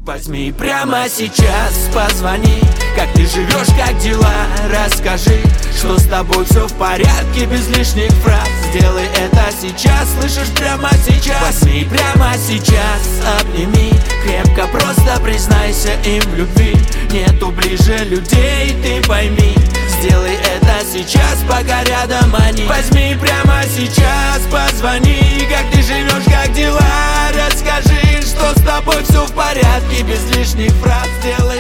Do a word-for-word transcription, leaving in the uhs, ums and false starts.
Возьми прямо сейчас, позвони. Как ты живешь, как дела, расскажи, что с тобой все в порядке, без лишних фраз. Сделай это сейчас, слышишь, прямо сейчас. Возьми прямо сейчас, обними крепко, просто признайся им в любви. Нету ближе людей, ты пойми. Сделай это сейчас, пока рядом они. Возьми прямо сейчас, позвони. Как ты живешь, как дела, расскажи, что с тобой все в порядке, без лишних фраз. Сделай